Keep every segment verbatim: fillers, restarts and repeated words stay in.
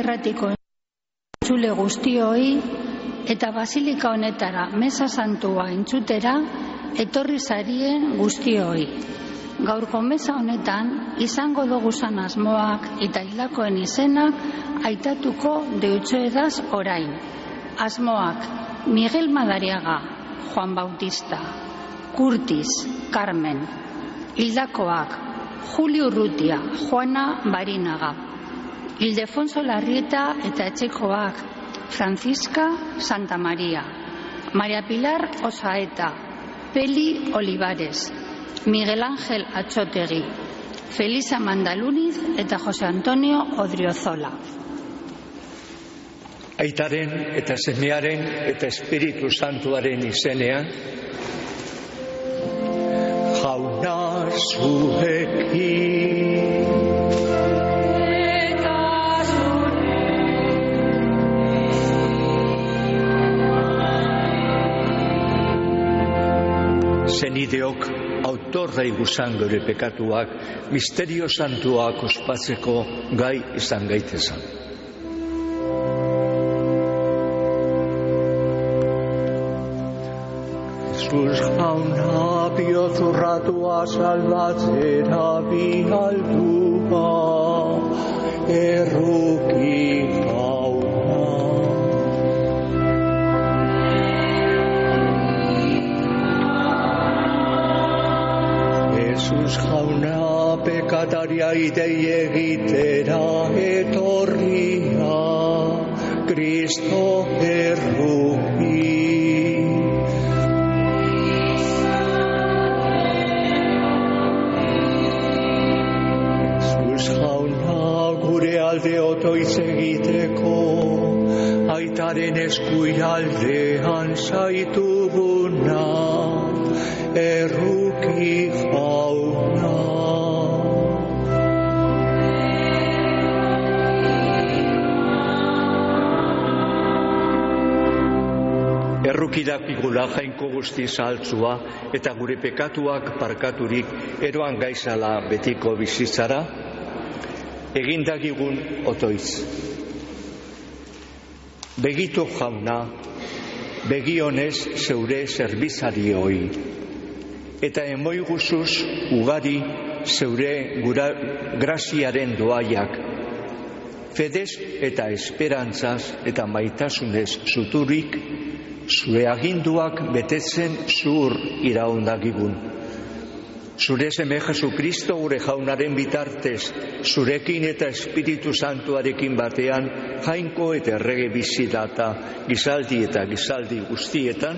irratiko entzule guztioi eta basilika honetara meza santua entzutera etorri zarien guztioi. Gaurko meza honetan izango doguzan asmoak eta hildakoen izenak aitatuko deutsoedaz orain. Asmoak: Miguel Madariaga, Juan Bautista, Curtis, Carmen. Hildakoak: Julio Urrutia, Juana Barinaga. Ildefonso Larrieta eta etxekoak: Francisca Santa María, María Pilar Osaeta, Peli Olivares, Miguel Ángel Atxotegi, Felisa Mandaluniz eta Jose Antonio Odriozola. Aitaren eta semearen eta Espiritu Santuaren izenean, Jauna zuekin. Zenideok autorra iguzan gure pekatuak, misterio santuak ospatzeko gai izan gaitezan. Jesus jauna bihozurratua salbatzera bihaldua, erruki jauna. Jesus jauna pekataria idei egitera etorria, Kristo erruki. Alde otoiz egiteko, aitaren eskuialdean zaituguna, erruki jauna. Erruki dakigula jainko guzti zahaltzua eta gure pekatuak parkaturik eroan gaizala betiko bizitzara, egindagigun otoiz. Begito jauna, begionez zeure zerbizarioi, eta emoi guzuz ugari zeure gura graziaren doaiak, fedez eta esperantzaz eta maitasunez zuturik, zure aginduak betetzen zuur iraundagigun. Zure seme Jesukristo gure jaunaren bitartez, zurekin eta Espiritu Santuarekin batean, jainko eta errege bizi data, gizaldi eta gizaldi guztietan.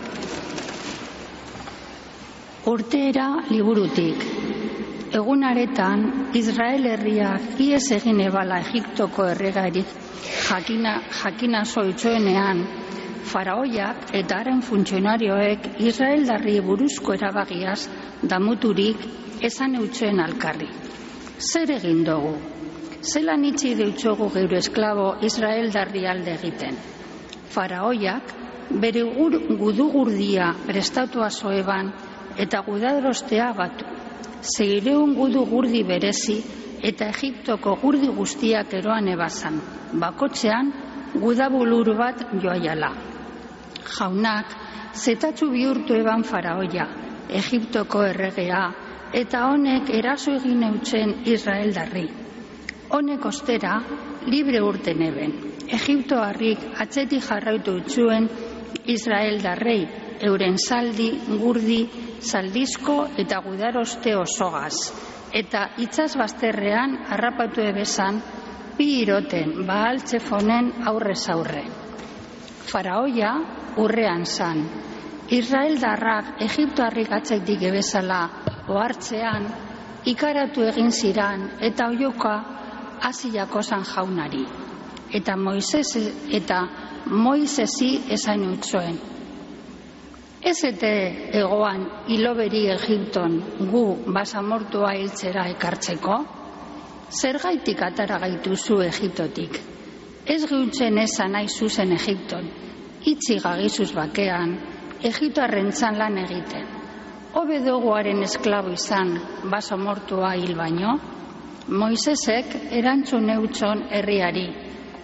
Urteera liburutik. Egunaretan, Israel herriak ies egin ebala Egiptoko erregarik jakina, jakina zoitzoenean, faraoiak eta haren funtzionarioek Israeldarri buruzko erabagiaz damuturik esan eutxoen alkarri. Zer egin dugu? Zelan itxi deutxogu geure esklabo Israeldarri alde egiten? Faraoiak bere gudugurdia prestatua zoeban eta gudadrostea batu. Zeireun gudu gurdi berezi eta Egiptoko gurdi guztiak eroan ebazan, bakotxean gudabuluru bat joaiala. Jaunak zetatxu bihurtu eban faraoia, Egiptoko erregea, eta honek eraso egin eutzen Israeldarri. Honek ostera, libre urten eben. Egiptoarrik atzetik jarraitu utzuen Israeldarrei, euren zaldi, gurdi, zaldizko eta gudaroste osogaz. Eta itzaz bazterrean harrapatu ebezan, bi iroten Baal Tzefonen aurrez aurre. Faraoia urrean zan. Israeldarrak Egiptoarrik atzetik ebezala ohartzean, ikaratu egin ziran eta oioka hasiako zan jaunari. Eta Moises eta Moisesi esan utzoen. Ez ete egoan hiloberi Egipton gu basamortua hiltzera ekartzeko? Zergaitik atara gaituzu Egiptotik? Ez geutzen esan nahi zuzen Egipton, itzi gagizuz bakean, Egiptoarrentzan lan egiten. Hobe duguaren esklabo izan basamortua hil baino? Moisesek erantzun eutxon herriari,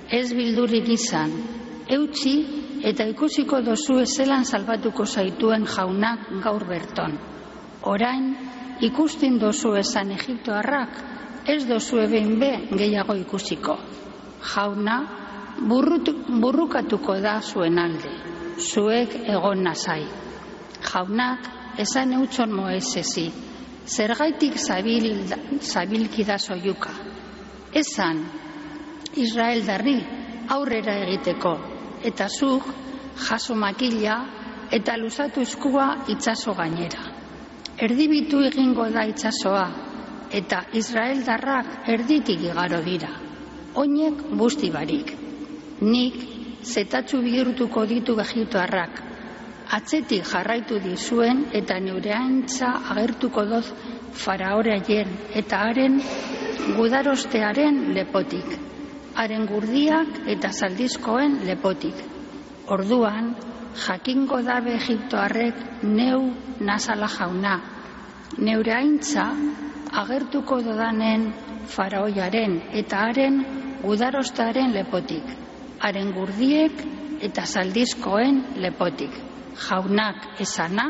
Ez bildurik izan, eutsi eta ikusiko dozu zelan salbatuko zaituen jaunak gaur berton. Orain, ikusten dozu esan Egiptoarrak, ez dozu behin be gehiago ikusiko. Jauna, burrukatuko da zuen alde, zuek egon nazai. Jaunak, esan eutxon Moesesi, zergaitik zabil, zabilkida soiuka. Esan, Israel darri aurrera egiteko, eta zuk jaso makila eta luzatu eskua itsaso gainera. Erdibitu egingo da itsasoa, eta Israel darrak erditik igaro dira. Oinek busti barik. Nik zetatzu bihurtuko ditu Egiptoarrak. Atzetik jarraitu dizuen eta neure aintza agertuko doz faraoraien eta haren gudarostearen lepotik. Haren gurdiak eta zaldizkoen lepotik. Orduan, jakingo dabe Egiptoarrek neu nazala jauna. Neure aintza agertuko dodanen faraoiaren eta haren gudarostearen lepotik. Haren gurdiek eta zaldizkoen lepotik. Jaunak esana.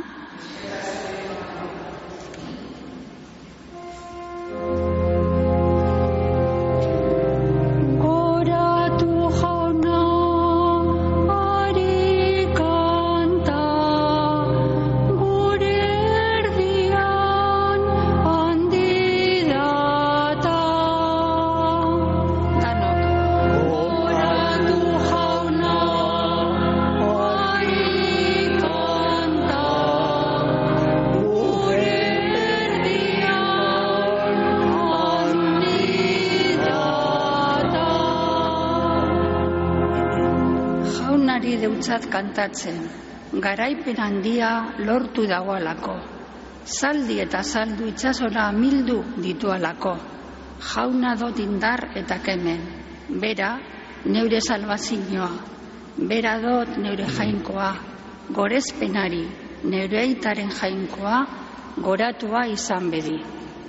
Deutzat kantatzen, garaipen handia lortu dagoalako. Zaldi eta zaldu itsasora mildu ditualako. Jauna dot indar eta kemen. Bera, neure salbazioa. Bera dot neure jainkoa. Gorezpenari, neure aitaren jainkoa, goratua izan bedi.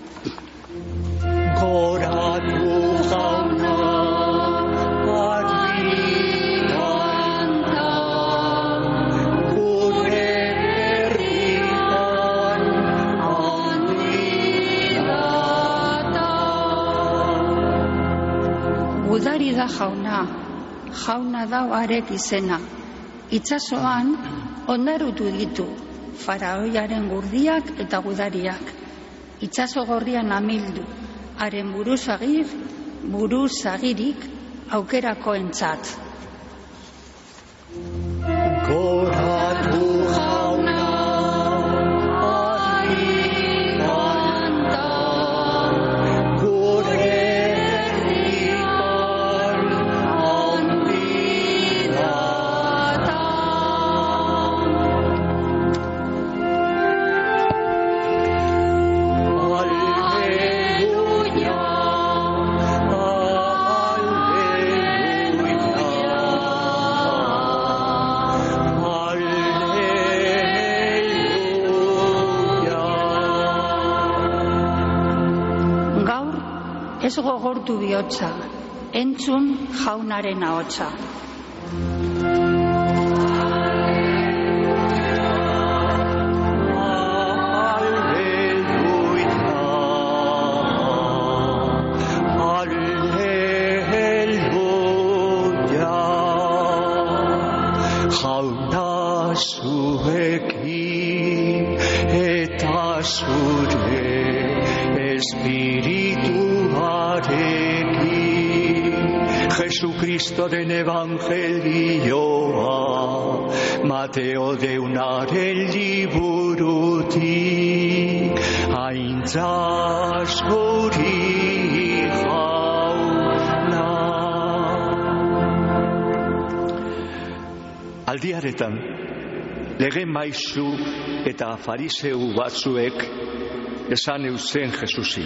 Goratu jauna. Udari da jauna, jauna dau arek izena. Itsasoan ondarutu ditu faraoiaren gurdiak eta gudariak. Itsaso gorrian amildu, haren buruzagir, buruzagirik aukerako entzat. Goratu jauna. Ez gogortu bihotza, entzun jaunaren ahotsa. Jauna zuekin eta zure espirituarekin. Jesucristoren evangelioa Mateo deunaren liburutik aintzaz hori jauna. Aldiaretan, lege maizu eta fariseu batzuek esan eusen Jesusi.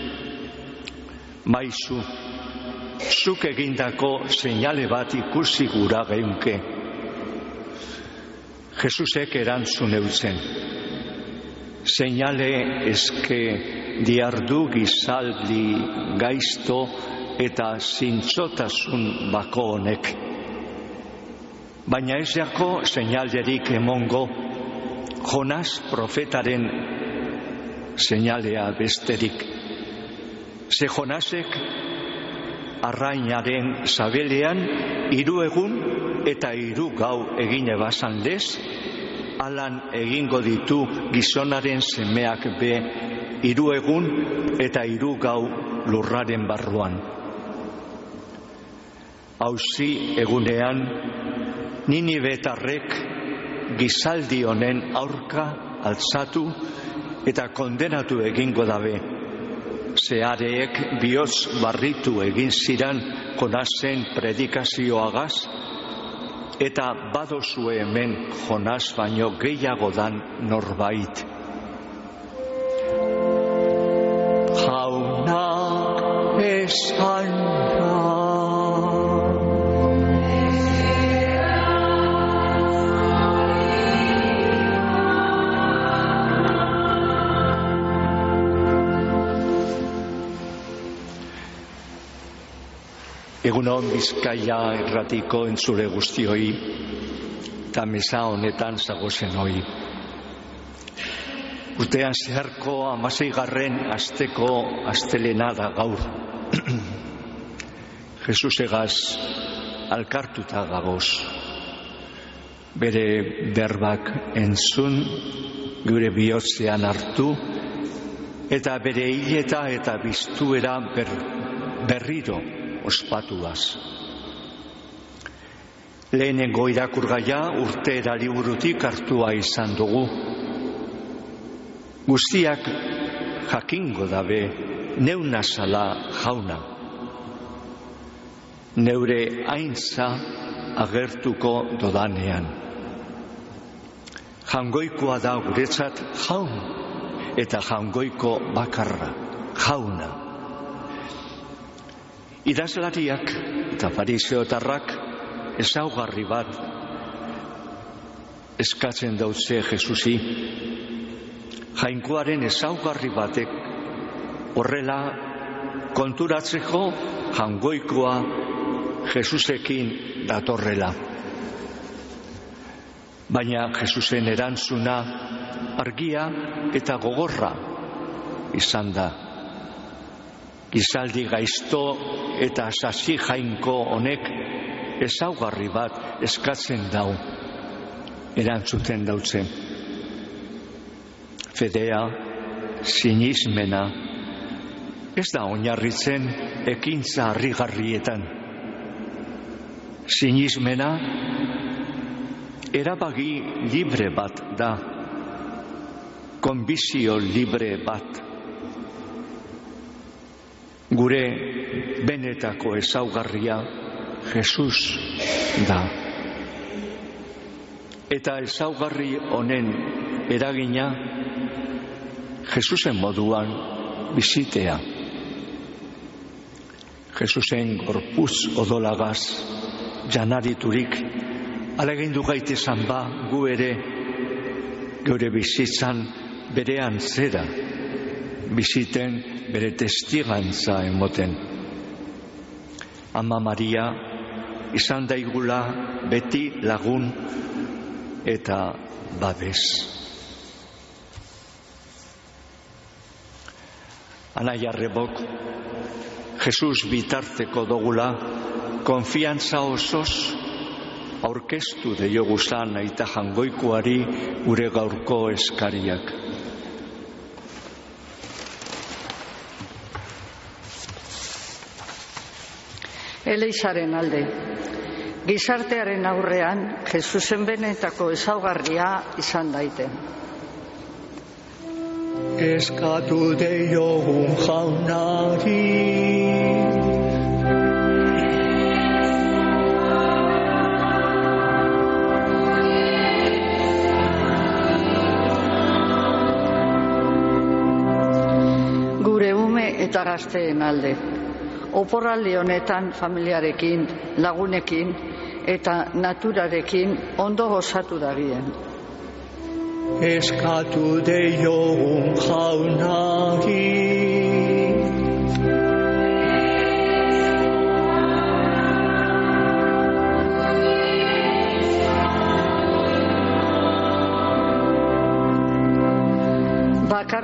Maizu, zuk egindako seinale bat ikusi gura geunke. Jesusek erantzun eusen. Seinale eske diardu gizaldi gaizto eta zintzotasun bako honek. Baina ez jako seinalderik emongo, Jonas profetaren seinalea besterik. Ze Jonasek arrainaren sabelean hiru egun eta hiru gau egin ebazan lez, alan egingo ditu gizonaren semeak be hiru egun eta hiru gau lurraren barruan. Auzi egunean, Ninibetarrek gizaldi honen aurka altzatu eta kondenatu egingo dabe. Zehareek bihotz barritu egin ziran Jonasen predikazioagaz, eta badozue hemen Jonas baino gehiago dan norbait. Jaunak esan da. Egunon Bizkaia irratiko entzule guztioi, eta mesa honetan zagozen hoi. Urtean zeharko hamaseigarren asteko astelena da gaur. Jesusegaz alkartuta gagoz. Bere berbak entzun, gure bihotzean hartu, eta bere hileta eta biztuera ber, berriro ospatuaz. Lehenengo irakurgaia urte eraliburutik hartua izan dugu. Guztiak jakingo dabe neunazala jauna. Neure aintza agertuko dodanean. Jangoikoa da guretzat jaun, eta jangoiko bakarra, jauna. Idazlariak eta fariseotarrak ezaugarri bat eskatzen dautze Jesusi. Jainkoaren ezaugarri batek horrela konturatzeko jangoikoa Jesusekin datorrela. Baina Jesusen erantzuna argia eta gogorra izan da. Gizaldi gaizto eta sasi jainko honek ezaugarri bat eskatzen dau, erantzuten dautzen. Fedea, sinismena, ez da oinarritzen ekintza harrigarrietan. Sinismena erabaki libre bat da, konbizio libre bat. Gure benetako ezaugarria Jesus da. Eta ezaugarri honen eragina Jesusen moduan bizitea. Jesusen gorputz odolagaz janariturik alegindu gaitezan ba gu ere geure bizitzan bere antzera biziten bere testigantza emoten. Ama Maria izan daigula beti lagun eta babes. Anaia Arrebok, Jesus bitarteko dogula, konfiantza osoz aurkeztu deioguzan aita jangoikoari gure gaurko eskariak. Elizaren alde, gizartearen aurrean Jesusen benetako ezaugarria izan daiten. Eskatu deiogun jaunari. Gure ume eta gazteen alde. Oporraldi honetan familiarekin, lagunekin eta naturarekin ondo gozatu dagien. Eskatu deiogun jaunari.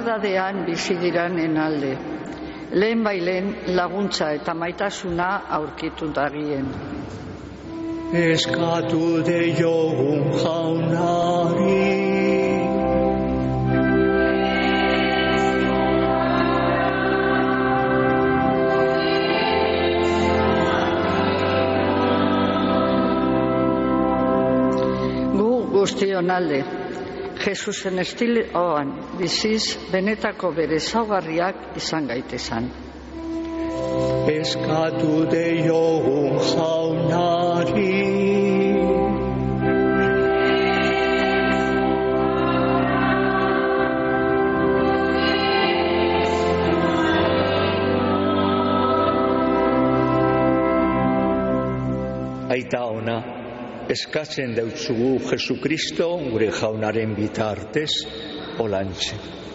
berdadean bizi diranen alde. Lehen bailen laguntza eta maitasuna aurkitu dagien. Eskatu deiogun jaunari. Gu guztion alde, Jesusen estiloan biziz benetako bere ezaugarriak izan gaitezan. Eskatu deiogun jaunari. Aita ona, eskatzen deutzugu Jesukristo gure jaunaren bitartez olantxe.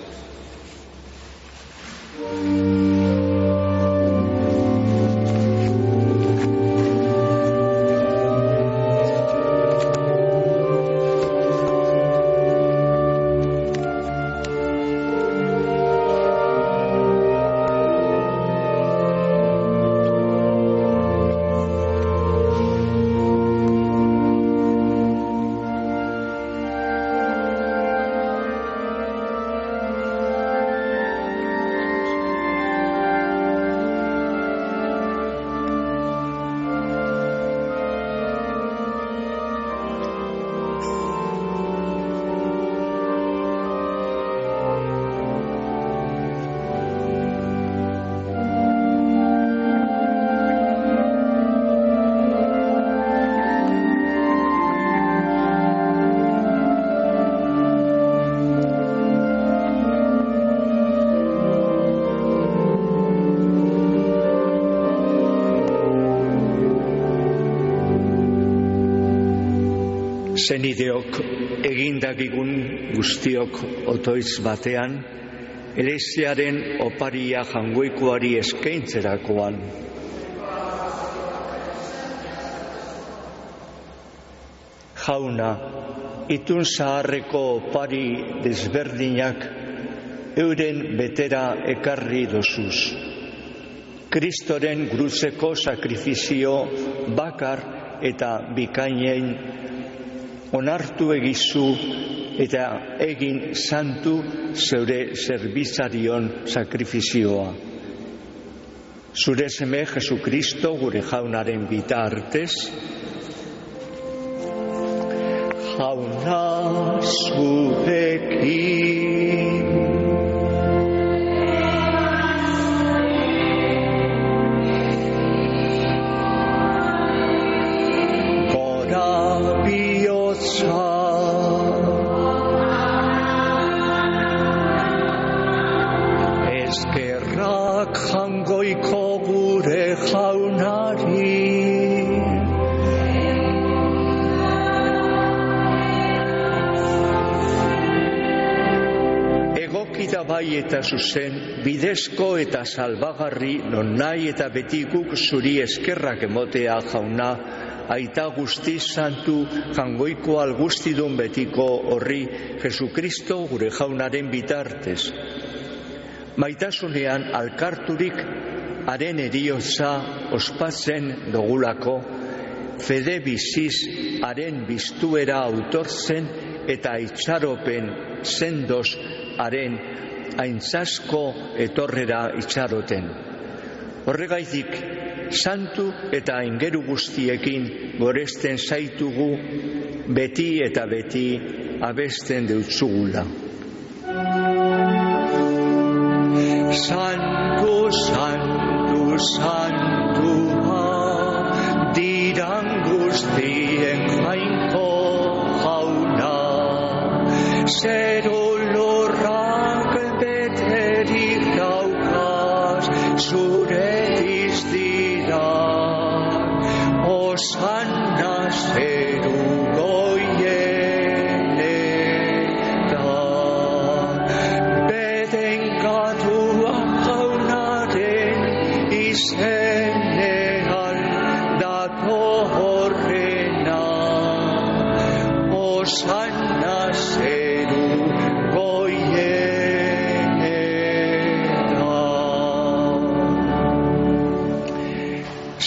Zenideok egindakigun guztiok otoitz batean, Eleziaren oparia jangoikoari eskaintzerakoan. Jauna, itun zaharreko opari desberdinak euren betera ekarri dozuz. Kristoren gruzeko sakrifizio bakar eta bikainen onartu egizu eta egin santu zeure zerbitzarion sakrifizioa. Zure seme Jesukristo gure jaunaren bitartez, jauna zurekin. Eskerrak jangoiko gure jaunari. Egokita bai eta zuzen, bidezko eta salbagarri, non nahi eta beti guk zuri eskerrak emotea jauna, aita guzti santu jangoiko algustidun betiko horri Jesukristo gure jaunaren bitartez. Maitasunean alkarturik haren eriotza ospatzen dogulako, fede biziz haren biztuera autortzen eta itxaropen sendoz haren aintzasko etorrera itxaroten. Horregaitik, santu eta aingeru guztiekin goresten zaitugu beti eta beti abesten deutzugula. Santu, santu, santua, diran guztien jainko jauna, zero lorrak beterik daukaz, zure izdira, osanna zeru goienetan, beden gatua jaunaren izenean datorrena, osanna zeru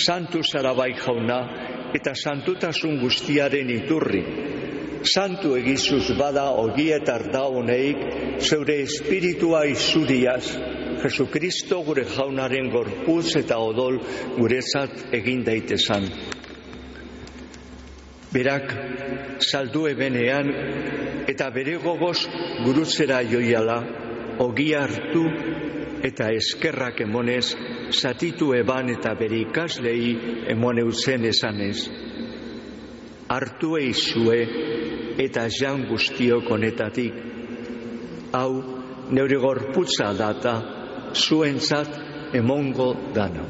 Santu zara bai Jauna, eta santutasun guztiaren iturri. Santu egizuz bada ogietar da honeik, zeure espiritua izuriaz, Jesukristo gure Jaunaren gorputz eta odol guretzat egin daitezan. Berak saldu ebenean eta bere gogoz gurutzera joiala, ogia hartu eta eskerrak emonez, zatitu eban eta bere ikaslei emone utzen esanez. Hartu eizue eta jan guztiok honetatik. Hau, neure gorputza data, zuentzat emongo dana.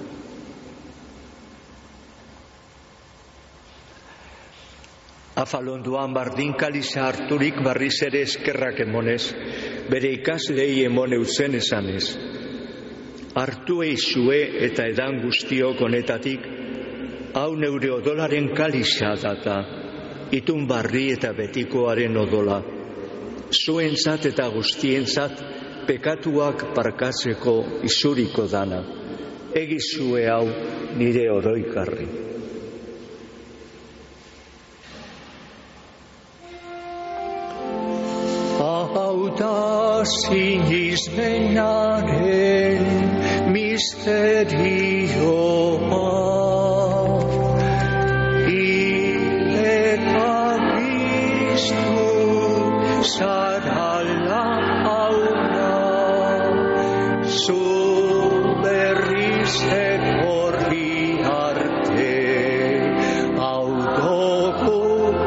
Afalonduan bardin kaliza harturik barriz ere eskerrak emonez, bere ikaslei emone utzen esanez. Hartu eizue eta edan guztiok honetatik, hau neure odolaren kaliza data, itun barri eta betikoaren odola. Zuentzat eta guztientzat pekatuak parkatzeko izuriko dana. Egizue hau nire oroikarri. Hau da sinismenaren misterioa, hileta biztu zarala hauna, zu berriz etorri arte, hau dugu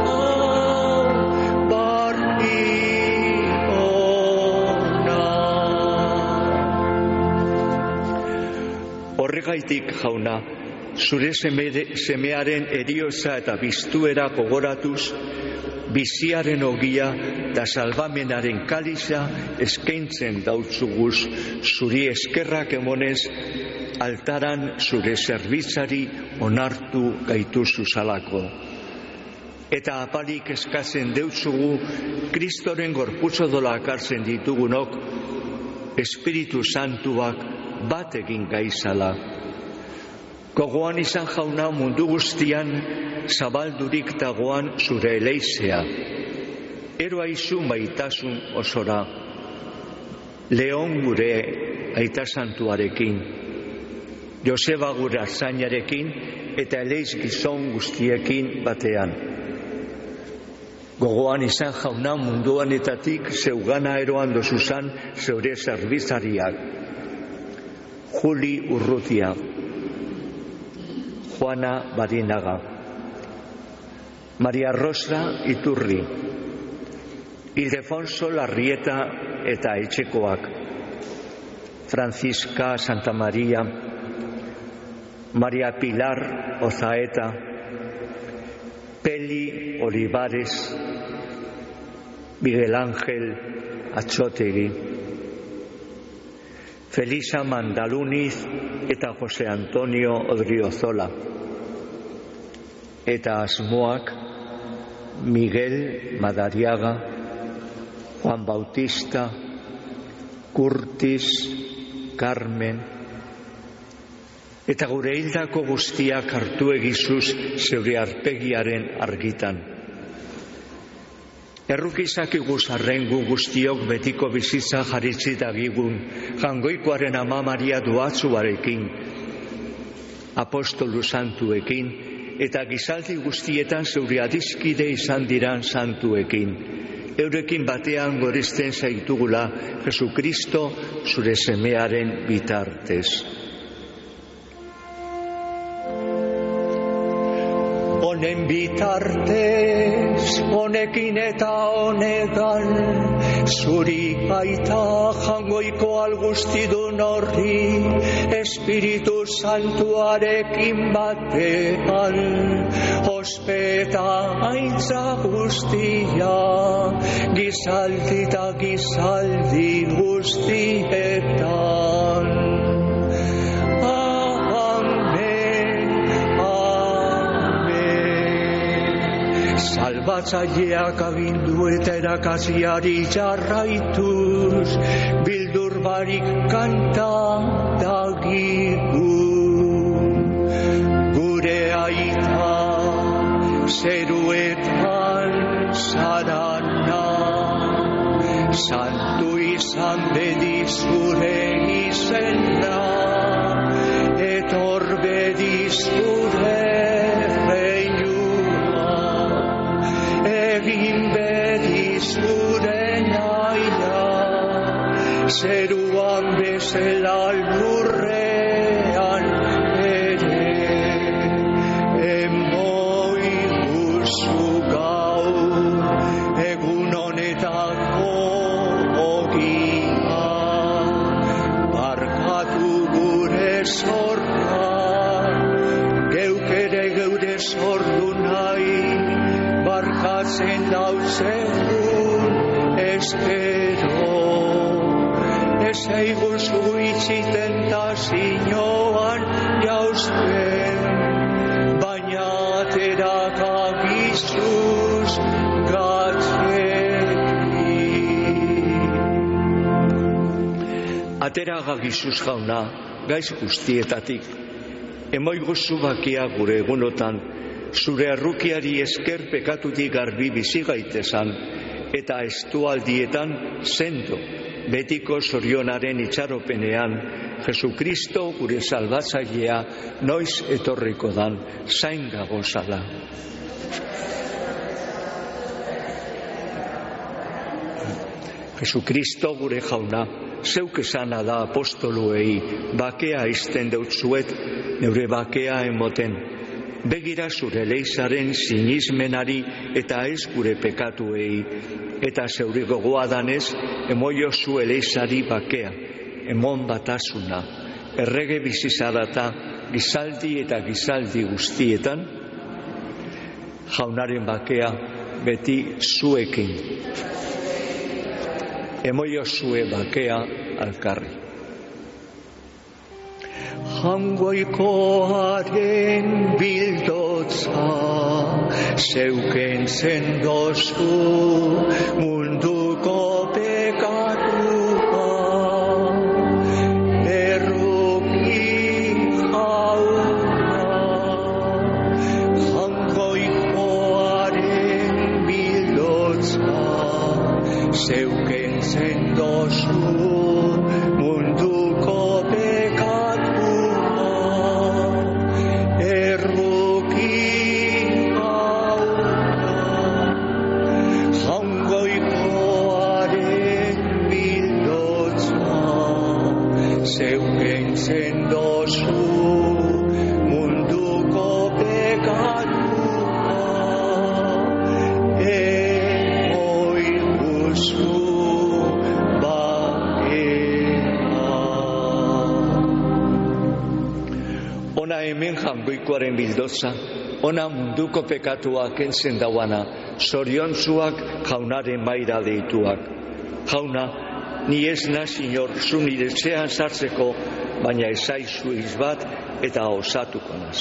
horregaitik, Jauna, zure semearen erioza eta biztuera gogoratuz, biziaren ogia eta salbamenaren kaliza eskaintzen dautzuguz, zuri eskerrak emonez, altaran zure zerbitzari onartu gaituzu zalako. Eta apalik eskatzen deutzugu, Kristoren gorputzodola hartzen ditugunok, Espiritu Santuak bat egin gaizala. Gogoan izan, Jauna, mundu guztian zabaldurik dagoan zure eleizea. Ero aizu maitasun osora. Leon gure aita santuarekin, Joseba gure arzainarekin eta eleiz gizon guztiekin batean. Gogoan izan, Jauna, munduanetatik zeugana eroan dozuzan zeure zerbizariak. Juli Urrutia, Juana Badinaga, Maria Rosa Iturri, Ildefonso Larrieta eta Etxekoak, Francisca Santa Maria, Maria Pilar Ozaeta, Peli Olivares, Miguel Ángel Atxotegi, Felisa Mandaluniz eta Jose Antonio Odriozola. Eta asmoak Miguel Madariaga, Juan Bautista, Curtis, Carmen. Eta gure hildako guztiak hartu egizuz zeure arpegiaren argitan. Errukizak iguzarren gu guztiok betiko bizitza jaritzi dagigun, jangoikoaren ama Maria duatzuarekin, apostolu santuekin, eta gizaldi guztietan zeure adiskide izan diran santuekin. Eurekin batean gorizten zaitugula Jesukristo zure semearen bitartez. Honen bitartez, honekin eta honegan, zuri baita jangoiko algustidun horri, Espiritu Santuarekin batean, ospeta aintza guztia, gizaldi eta gizaldi guztietan. Salbatzaileak agindu eta erakasiari jarraituz, bildur barik kanta dagigun. zeruetan zarana, santu izan bedi zure izena, etor bedi zure reinua, egin bedi zure naia, zeruan bezala lurrean ere, emoi guzu gaur, egun honetako ogia, barkatu gure zorra, geuk ere geure zordu nahi, barkatzen dauzegun espero. Ez eiguzu itxiten tazioan jauzten, baina aterakagizuz gatzetik. Ateragagizuz jauna, gaiz guztietatik. Emoiguzu bakia gure egunotan, zure arrukiari esker pekatutik garbi bizi gaitezan, eta estualdietan sendo, betiko zorionaren itxaropenean, Jesukristo gure salbatzailea noiz etorriko dan, zain gagozala. Jesukristo gure jauna, zeuk esana da apostoluei, bakea izten deutzuet, neure bakea emoten. Begira zure leizaren sinismenari eta ez gure pekatuei, eta zeuri gogoa danez, emoio zu eleizari bakea, emon batasuna, errege bizizarata, gizaldi eta gizaldi guztietan, jaunaren bakea beti zuekin. Emoio zue bakea alkarri. Jangoikoaren bildotza, zeuken zendozu munduko pekatua, erruki jauna. Jangoikoaren bildotza, zeuken zendozu munduko zeuken zendozu munduko pekatua, emoiguzu bakea. Ona hemen jangoikoaren bildotza, ona munduko pekatua kentzen dauana, zoriontzuak jaunaren maira deituak. Jauna, ni ez naz inor zu nire etxean sartzeko, baina ezaizu izbat eta osatuko naz.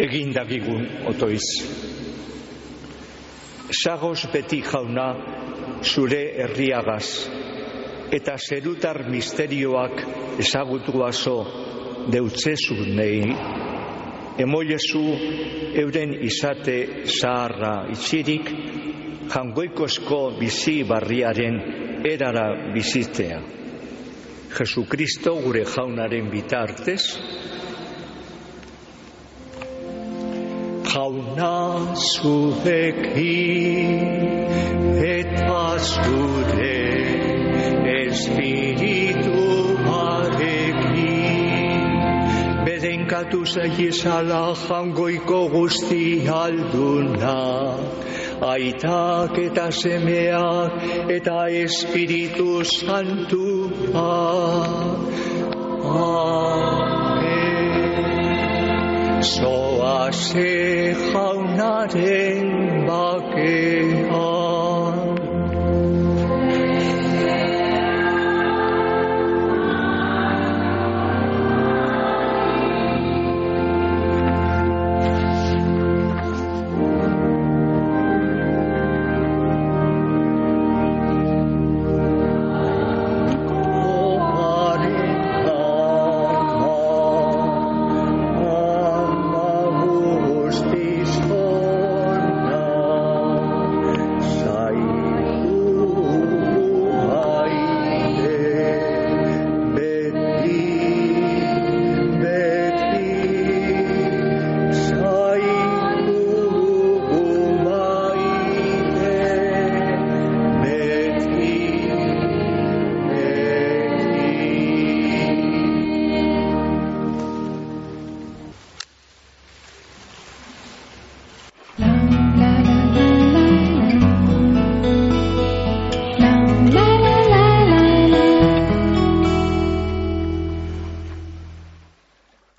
egindagigun otoiz. Zagoz beti jauna zure herriagaz, eta zerutar misterioak ezagutuazo deutzezu nei, emoiezu euren izate zaharra itxirik, jangoikozko bizi barriaren erara bizitzea. Jesukristo gure jaunaren bitartez, jauna zurekin eta zure espirituarekin, berenkatu zaiezala jangoiko guzti alduna, aitak eta semeak eta Espiritu Santua. Amen. Zoaze jaunaren bake.